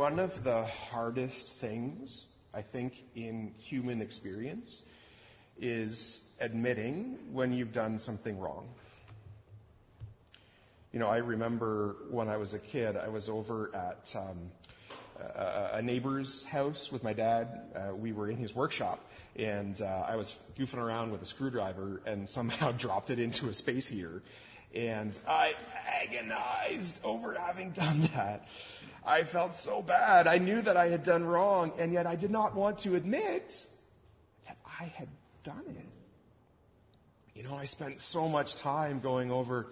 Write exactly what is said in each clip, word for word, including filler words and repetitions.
one of the hardest things, I think, in human experience is admitting when you've done something wrong. You know, I remember when I was a kid, I was over at um, a, a neighbor's house with my dad. Uh, we were in his workshop, and uh, I was goofing around with a screwdriver and somehow dropped it into a space heater. And I agonized over having done that. I felt so bad. I knew that I had done wrong, and yet I did not want to admit that I had done it. You know, I spent so much time going over,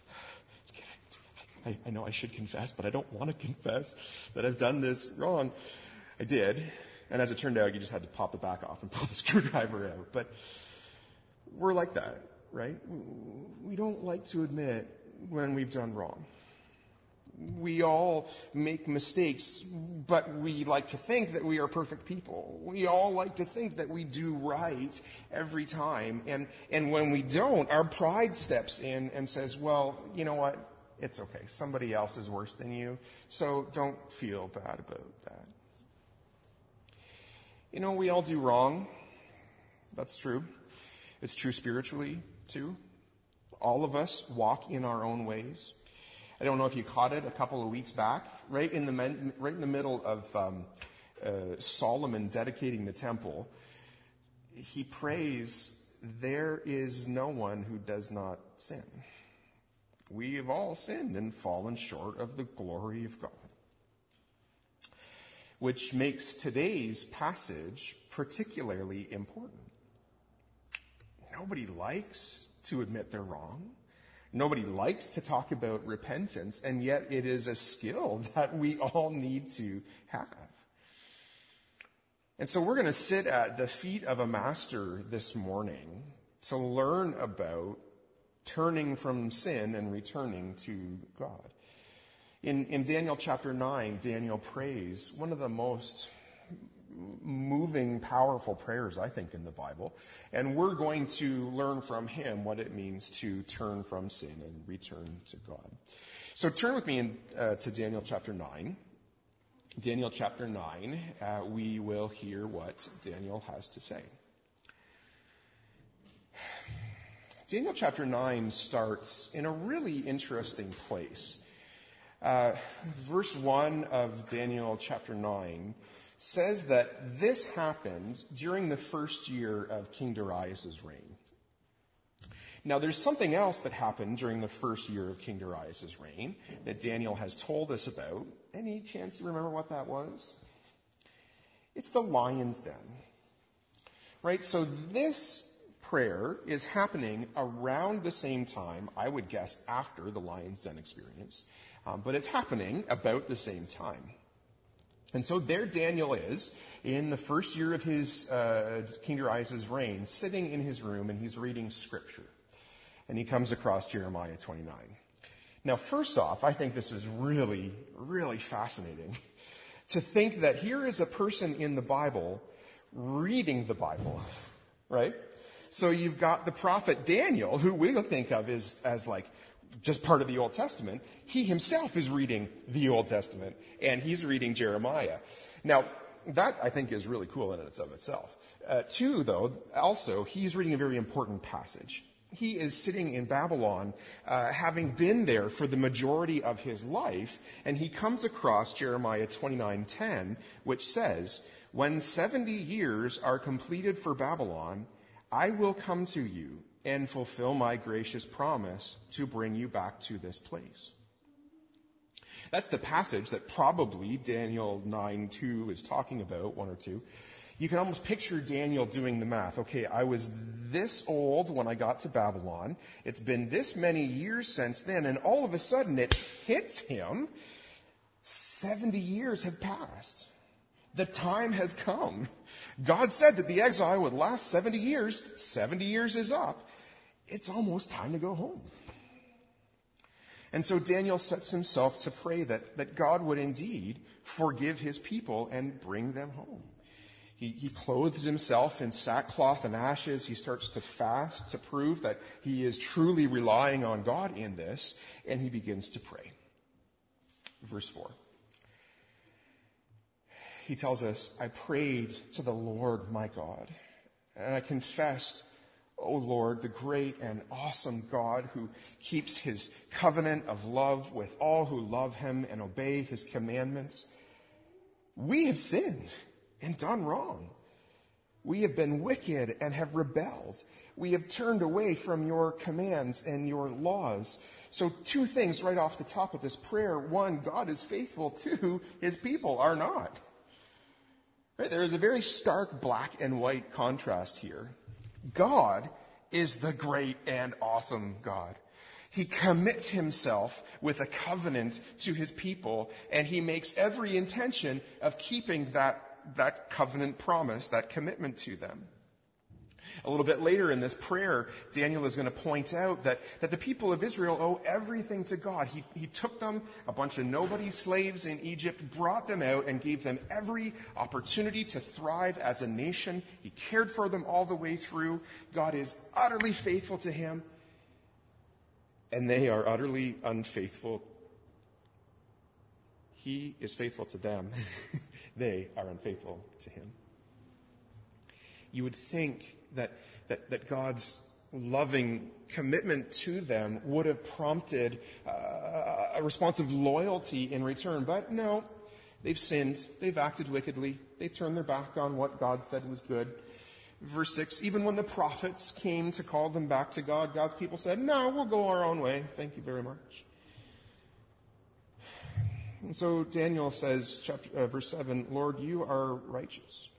I, I know I should confess, but I don't want to confess that I've done this wrong. I did, and as it turned out, you just had to pop the back off and pull the screwdriver out. But we're like that, right? We don't like to admit when we've done wrong. We all make mistakes, but we like to think that we are perfect people. We all like to think that we do right every time. And, and when we don't, our pride steps in and says, well, you know what? It's okay. Somebody else is worse than you, so don't feel bad about that. You know, we all do wrong. That's true. It's true spiritually, too. All of us walk in our own ways. I don't know if you caught it a couple of weeks back, right in the men, right in the middle of um, uh, Solomon dedicating the temple. He prays, "There is no one who does not sin. We have all sinned and fallen short of the glory of God." Which makes today's passage particularly important. Nobody likes to admit they're wrong. Nobody likes to talk about repentance, and yet it is a skill that we all need to have. And so we're going to sit at the feet of a master this morning to learn about turning from sin and returning to God. In, in Daniel chapter nine, Daniel prays one of the most moving, powerful prayers, I think, in the Bible. And we're going to learn from him what it means to turn from sin and return to God. So turn with me in, uh, to Daniel chapter nine. Daniel chapter nine, uh, we will hear what Daniel has to say. Daniel chapter nine starts in a really interesting place. Uh, verse one of Daniel chapter nine says that this happened during the first year of King Darius' reign. Now, there's something else that happened during the first year of King Darius' reign that Daniel has told us about. Any chance you remember what that was? It's the lion's den. Right? So this prayer is happening around the same time, I would guess after the lion's den experience, um, but it's happening about the same time. And so there Daniel is in the first year of his uh, King Darius' reign, sitting in his room, and he's reading Scripture. And he comes across Jeremiah twenty-nine. Now, first off, I think this is really, really fascinating to think that here is a person in the Bible reading the Bible, right? So you've got the prophet Daniel, who we'll think of as, as like just part of the Old Testament. He himself is reading the Old Testament, and he's reading Jeremiah. Now, that, I think, is really cool in and of itself. Uh, two, though, also, he's reading a very important passage. He is sitting in Babylon, uh, having been there for the majority of his life, and he comes across Jeremiah twenty-nine ten, which says, "When seventy years are completed for Babylon, I will come to you and fulfill my gracious promise to bring you back to this place." That's the passage that probably Daniel nine two is talking about, one or two. You can almost picture Daniel doing the math. Okay, I was this old when I got to Babylon. It's been this many years since then, and all of a sudden it hits him. seventy years have passed. The time has come. God said that the exile would last seventy years. seventy years is up. It's almost time to go home. And so Daniel sets himself to pray that, that God would indeed forgive his people and bring them home. He, he clothes himself in sackcloth and ashes. He starts to fast to prove that he is truly relying on God in this, and he begins to pray. Verse four. he tells us, I prayed to the Lord my God, and I confessed, O Lord, the great and awesome God who keeps his covenant of love with all who love him and obey his commandments. We have sinned and done wrong. We have been wicked and have rebelled. We have turned away from your commands and your laws. So two things right off the top of this prayer. One, God is faithful. Two, his people are not. Right? There is a very stark black and white contrast here. God is the great and awesome God. He commits himself with a covenant to his people, and he makes every intention of keeping that, that covenant promise, that commitment to them. A little bit later in this prayer, Daniel is going to point out that, that the people of Israel owe everything to God. He, he took them, a bunch of nobody slaves in Egypt, brought them out and gave them every opportunity to thrive as a nation. He cared for them all the way through. God is utterly faithful to him, and they are utterly unfaithful. He is faithful to them. They are unfaithful to him. You would think that, that, that God's loving commitment to them would have prompted uh, a response of loyalty in return. But no, they've sinned. They've acted wickedly. They turned their back on what God said was good. Verse six, even when the prophets came to call them back to God, God's people said, no, we'll go our own way. Thank you very much. And so Daniel says, chapter, uh, verse seven, Lord, you are righteous.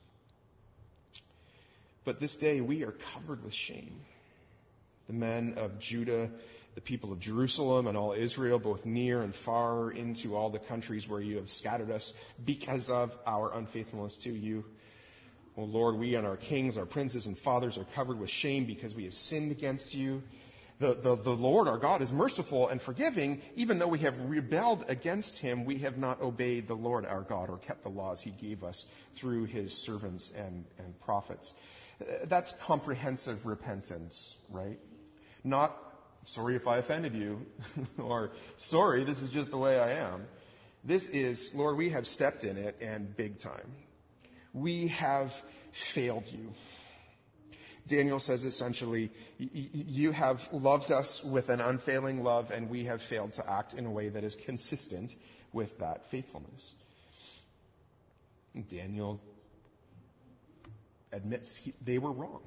But this day we are covered with shame. The men of Judah, the people of Jerusalem, and all Israel, both near and far, into all the countries where you have scattered us because of our unfaithfulness to you. O Lord, we and our kings, our princes and fathers are covered with shame because we have sinned against you. The, the, the Lord our God is merciful and forgiving. Even though we have rebelled against him, we have not obeyed the Lord our God or kept the laws he gave us through his servants and, and prophets. That's comprehensive repentance, right? Not, sorry if I offended you, or sorry, this is just the way I am. This is, Lord, we have stepped in it, and big time. We have failed you. Daniel says essentially, you have loved us with an unfailing love, and we have failed to act in a way that is consistent with that faithfulness. Daniel admits he, they were wrong.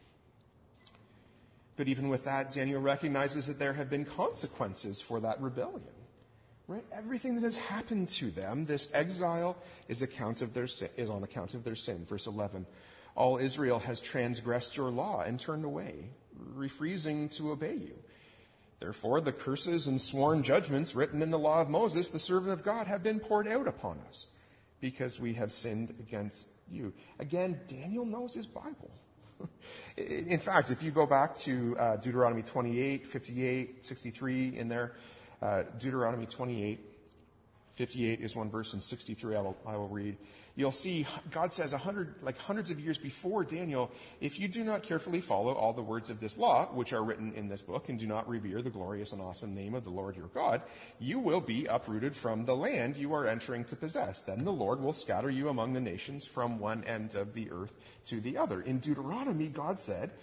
But even with that, Daniel recognizes that there have been consequences for that rebellion. Right? Everything that has happened to them, this exile is, account of their sin, is on account of their sin. Verse eleven, all Israel has transgressed your law and turned away, refusing to obey you. Therefore, the curses and sworn judgments written in the law of Moses, the servant of God, have been poured out upon us because we have sinned against you. Again, Daniel knows his Bible. In fact, if you go back to uh, Deuteronomy twenty-eight, fifty-eight, sixty-three in there, uh, Deuteronomy twenty-eight, fifty-eight is one verse, and sixty-three I will, I will read. You'll see God says a hundred, like hundreds of years before Daniel, if you do not carefully follow all the words of this law, which are written in this book, and do not revere the glorious and awesome name of the Lord your God, you will be uprooted from the land you are entering to possess. Then the Lord will scatter you among the nations from one end of the earth to the other. In Deuteronomy, God said,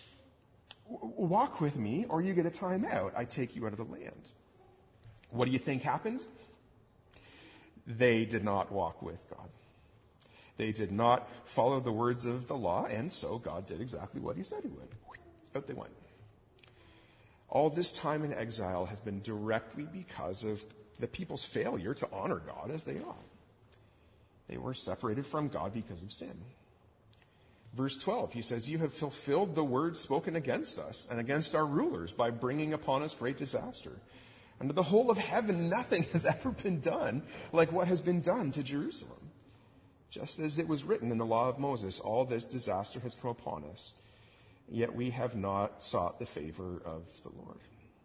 walk with me or you get a time out. I take you out of the land. What do you think happened? They did not walk with God. They did not follow the words of the law, and so God did exactly what he said he would. Out they went. All this time in exile has been directly because of the people's failure to honor God as they ought. They were separated from God because of sin. Verse twelve, he says, you have fulfilled the words spoken against us and against our rulers by bringing upon us great disaster. Under the whole of heaven, nothing has ever been done like what has been done to Jerusalem. Just as it was written in the law of Moses, all this disaster has come upon us, yet we have not sought the favor of the Lord.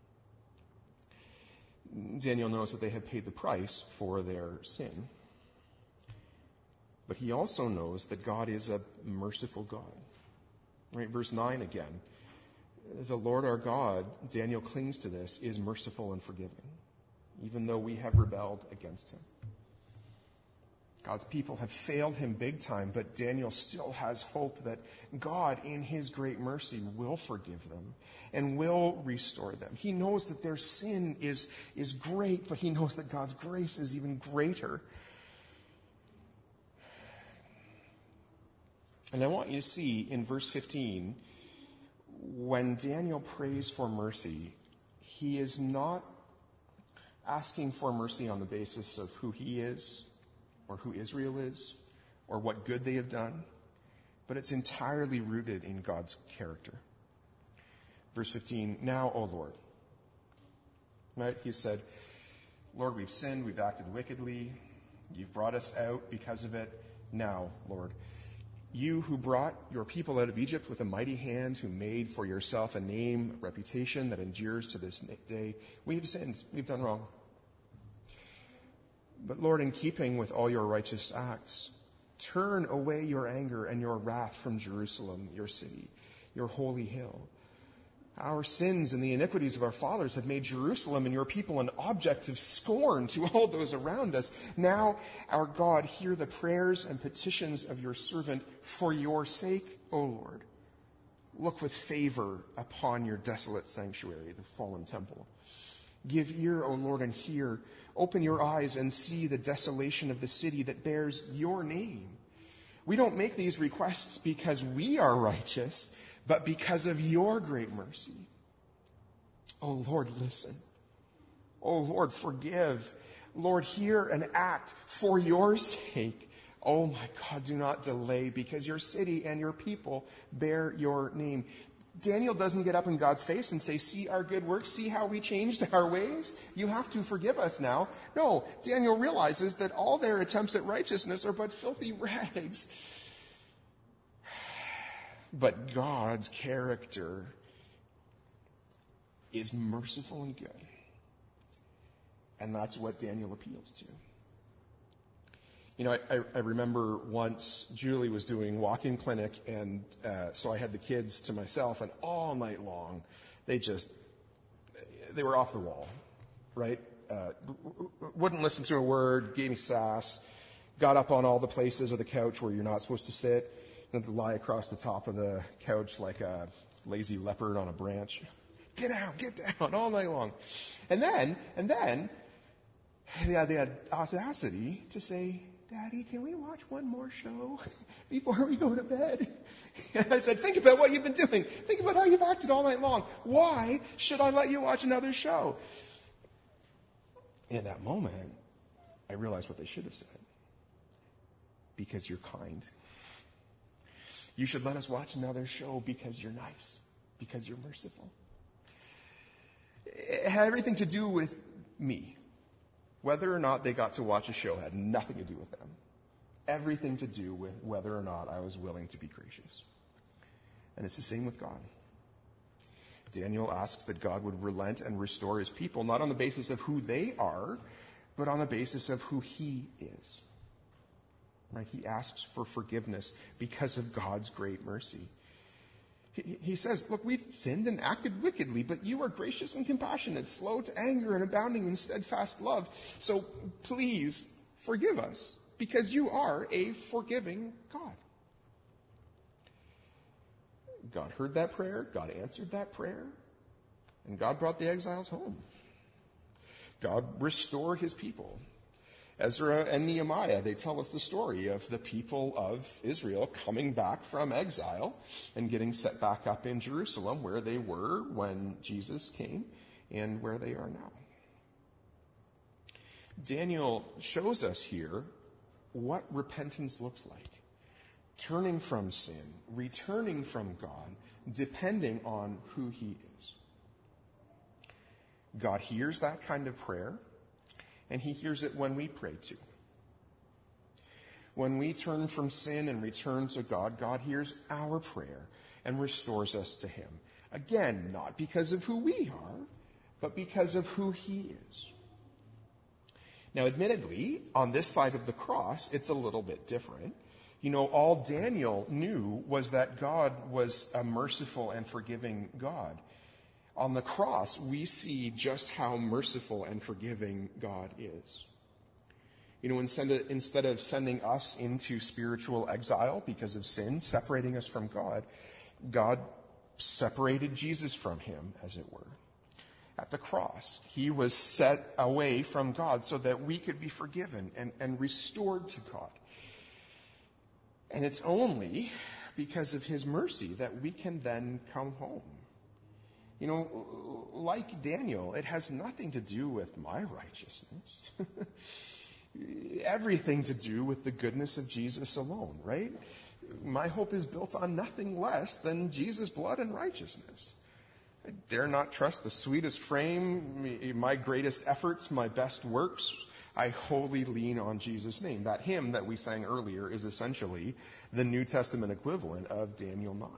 Daniel knows that they have paid the price for their sin, but he also knows that God is a merciful God. Right, verse nine again. The Lord our God, Daniel clings to this, is merciful and forgiving, even though we have rebelled against him. God's people have failed him big time, but Daniel still has hope that God, in his great mercy, will forgive them and will restore them. He knows that their sin is, is great, but he knows that God's grace is even greater. And I want you to see in verse fifteen, when Daniel prays for mercy, he is not asking for mercy on the basis of who he is, or who Israel is, or what good they have done, but it's entirely rooted in God's character. Verse fifteen, now, O Lord. Right? He said, Lord, we've sinned, we've acted wickedly, you've brought us out because of it. Now, Lord, you who brought your people out of Egypt with a mighty hand, who made for yourself a name, a reputation that endures to this day, we have sinned, we've done wrong. But Lord, in keeping with all your righteous acts, turn away your anger and your wrath from Jerusalem, your city, your holy hill. Our sins and the iniquities of our fathers have made Jerusalem and your people an object of scorn to all those around us. Now, our God, hear the prayers and petitions of your servant for your sake, O Lord. Look with favor upon your desolate sanctuary, the fallen temple. Give ear, O Lord, and hear. Open your eyes and see the desolation of the city that bears your name. We don't make these requests because we are righteous, but because of your great mercy. O Lord, listen. O Lord, forgive. Lord, hear and act for your sake. Oh my God, do not delay, because your city and your people bear your name. Daniel doesn't get up in God's face and say, see our good works, see how we changed our ways. You have to forgive us now. No, Daniel realizes that all their attempts at righteousness are but filthy rags. But God's character is merciful and good. And that's what Daniel appeals to. You know, I, I remember once Julie was doing walk-in clinic, and uh, so I had the kids to myself, and all night long, they just, they were off the wall, right? Uh, wouldn't listen to a word, gave me sass, got up on all the places of the couch where you're not supposed to sit, and lie across the top of the couch like a lazy leopard on a branch. Get down, get down, all night long. And then, and then, they had the audacity to say, Daddy, can we watch one more show before we go to bed? And I said, think about what you've been doing. Think about how you've acted all night long. Why should I let you watch another show? In that moment, I realized what they should have said. Because you're kind. You should let us watch another show because you're nice, because you're merciful. It had everything to do with me. Whether or not they got to watch a show had nothing to do with them. Everything to do with whether or not I was willing to be gracious. And it's the same with God. Daniel asks that God would relent and restore his people, not on the basis of who they are, but on the basis of who he is. Right? He asks for forgiveness because of God's great mercy. He, he says, look, we've sinned and acted wickedly, but you are gracious and compassionate, slow to anger and abounding in steadfast love. So please forgive us, because you are a forgiving God. God heard that prayer, God answered that prayer, and God brought the exiles home. God restored his people. Ezra and Nehemiah, they tell us the story of the people of Israel coming back from exile and getting set back up in Jerusalem, where they were when Jesus came and where they are now. Daniel shows us here what repentance looks like. Turning from sin, returning from God, depending on who he is. God hears that kind of prayer, and he hears it when we pray too. When we turn from sin and return to God, God hears our prayer and restores us to him. Again, not because of who we are, but because of who he is. Now, admittedly, on this side of the cross, it's a little bit different. You know, all Daniel knew was that God was a merciful and forgiving God. On the cross, we see just how merciful and forgiving God is. You know, instead of, instead of sending us into spiritual exile because of sin, separating us from God, God separated Jesus from him, as it were. At the cross, he was set away from God so that we could be forgiven and, and restored to God. And it's only because of his mercy that we can then come home. You know, like Daniel, it has nothing to do with my righteousness. Everything to do with the goodness of Jesus alone, right? My hope is built on nothing less than Jesus' blood and righteousness. I dare not trust the sweetest frame, my greatest efforts, my best works. I wholly lean on Jesus' name. That hymn that we sang earlier is essentially the New Testament equivalent of Daniel nine.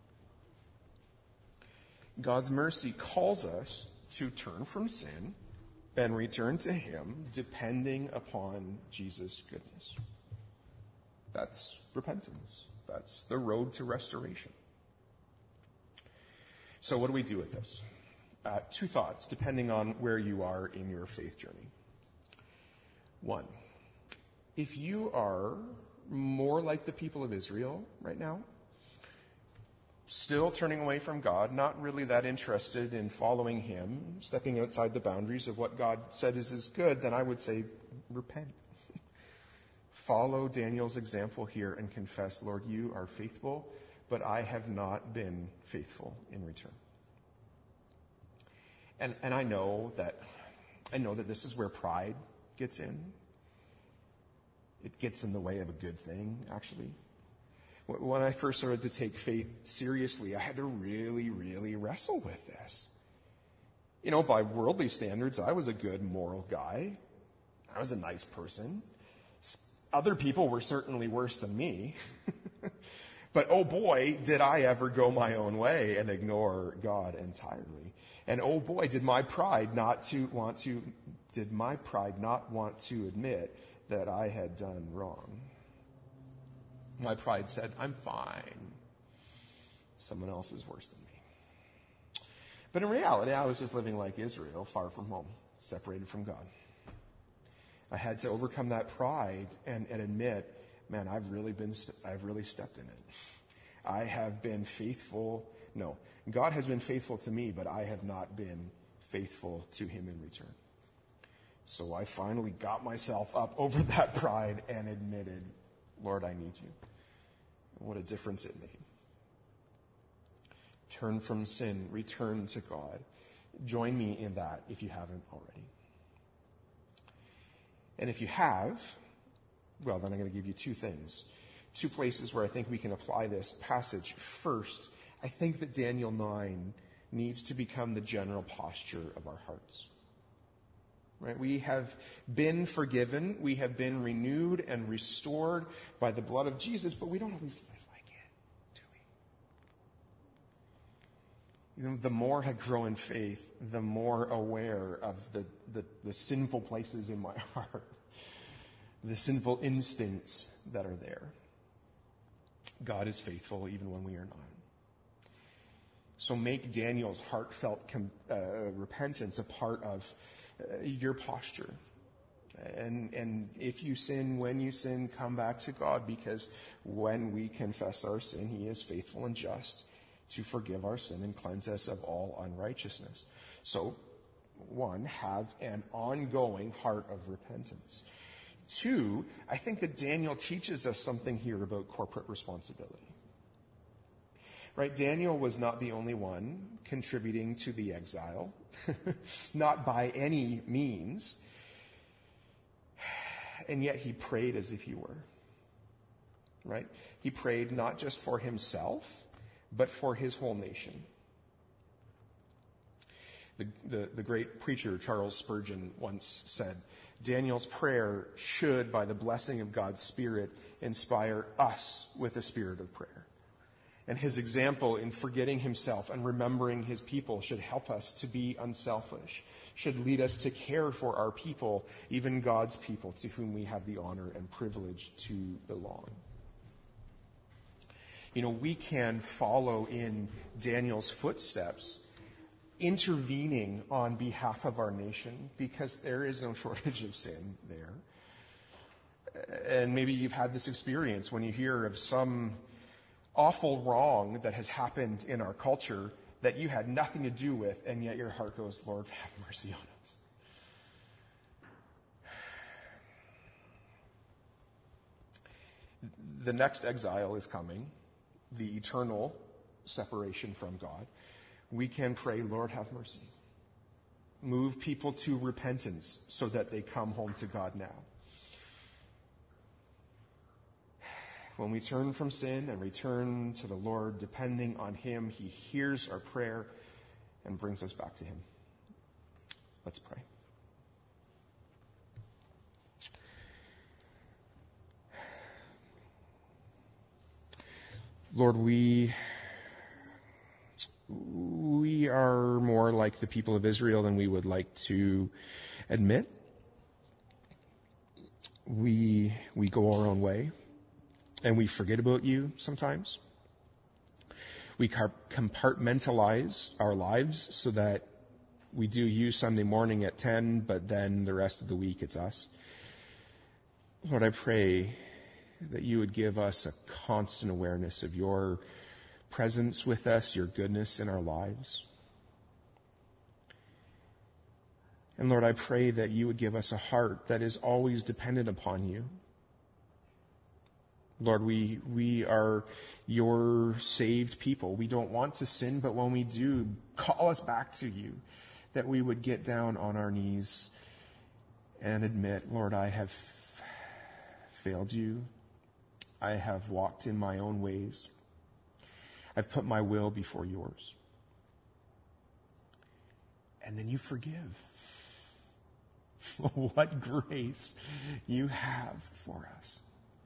God's mercy calls us to turn from sin and return to him, depending upon Jesus' goodness. That's repentance. That's the road to restoration. So what do we do with this? Uh, two thoughts, depending on where you are in your faith journey. One, if you are more like the people of Israel right now, still turning away from God, not really that interested in following him, stepping outside the boundaries of what God said is, is good, then I would say repent. Follow Daniel's example here and confess, Lord, you are faithful, but I have not been faithful in return. And and I know that I know that this is where pride gets in. It gets in the way of a good thing, actually. When I first started to take faith seriously, I had to really, really wrestle with this. You know, by worldly standards, I was a good moral guy. I was a nice person. Other people were certainly worse than me. But oh boy, did I ever go my own way and ignore God entirely. And oh boy, did my pride not to want to, did my pride not want to admit that I had done wrong. My pride said, I'm fine. Someone else is worse than me. But in reality, I was just living like Israel, far from home, separated from God. I had to overcome that pride and, and admit, man, I've really been, I've really stepped in it. I have been faithful. No, God has been faithful to me, but I have not been faithful to him in return. So I finally got myself up over that pride and admitted, Lord, I need you. And what a difference it made. Turn from sin, return to God. Join me in that if you haven't already. And if you have, well, then I'm going to give you two things. Two places where I think we can apply this passage. First, I think that Daniel nine needs to become the general posture of our hearts. Right? We have been forgiven. We have been renewed and restored by the blood of Jesus, but we don't always live like it, do we? You know, the more I grow in faith, the more aware of the, the, the sinful places in my heart, the sinful instincts that are there. God is faithful even when we are not. So make Daniel's heartfelt com- uh, repentance a part of uh, your posture. And, and if you sin, when you sin, come back to God, because when we confess our sin, he is faithful and just to forgive our sin and cleanse us of all unrighteousness. So, one, have an ongoing heart of repentance. Two, I think that Daniel teaches us something here about corporate responsibility. Right? Daniel was not the only one contributing to the exile, not by any means. And yet he prayed as if he were. Right? He prayed not just for himself, but for his whole nation. The, the, the great preacher Charles Spurgeon once said, Daniel's prayer should, by the blessing of God's Spirit, inspire us with a spirit of prayer. And his example in forgetting himself and remembering his people should help us to be unselfish, should lead us to care for our people, even God's people, to whom we have the honor and privilege to belong. You know, we can follow in Daniel's footsteps, intervening on behalf of our nation, because there is no shortage of sin there. And maybe you've had this experience when you hear of some awful wrong that has happened in our culture that you had nothing to do with, and yet your heart goes, Lord, have mercy on us. The next exile is coming, the eternal separation from God. We can pray, Lord, have mercy. Move people to repentance so that they come home to God now. When we turn from sin and return to the Lord, depending on Him, He hears our prayer and brings us back to Him. Let's pray. Lord, we we are more like the people of Israel than we would like to admit. We we go our own way, and we forget about you sometimes. We compartmentalize our lives so that we do you Sunday morning at ten, but then the rest of the week it's us. Lord, I pray that you would give us a constant awareness of your presence with us, your goodness in our lives. And Lord, I pray that you would give us a heart that is always dependent upon you. Lord, we we are your saved people. We don't want to sin, but when we do, call us back to you, that we would get down on our knees and admit, Lord, I have failed you. I have walked in my own ways. I've put my will before yours. And then you forgive. What grace you have for us.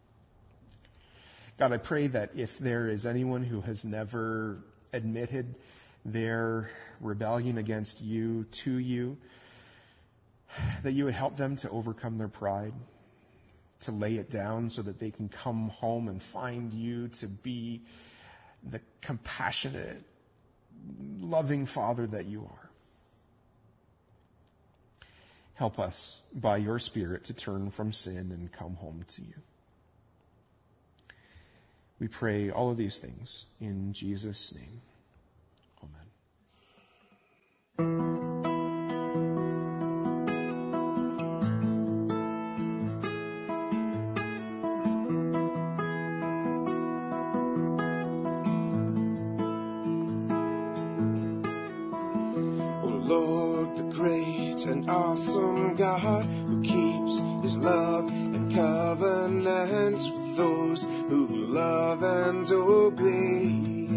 God, I pray that if there is anyone who has never admitted their rebellion against you to you, that you would help them to overcome their pride, to lay it down so that they can come home and find you to be the compassionate, loving Father that you are. Help us by your Spirit to turn from sin and come home to you. We pray all of these things in Jesus' name. Amen. An awesome God who keeps his love and covenants with those who love and obey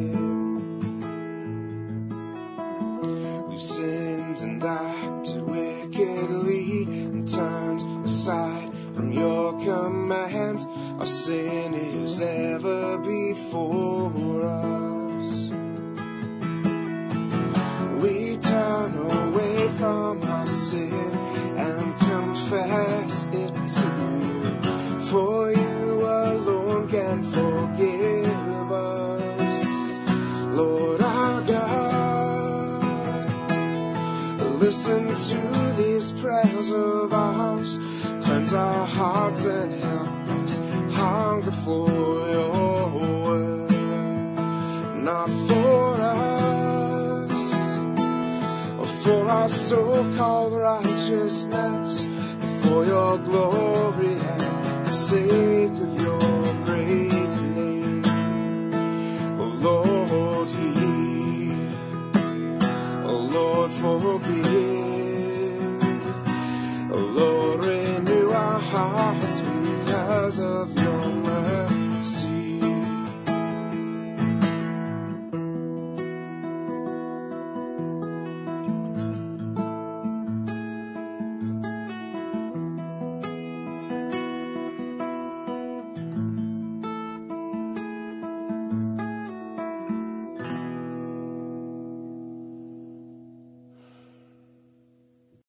him. We've sinned and acted wickedly and turned aside from your command. Our sin is ever before us. We turn away from our sin and confess it to you, for you alone can forgive us. Lord our God, listen to these prayers of ours, cleanse our hearts and help us hunger for your word, not for us, for our so-called righteousness, for your glory and the sake of your great name. Oh Lord, hear. Oh Lord, forgive. Oh Lord, renew our hearts because of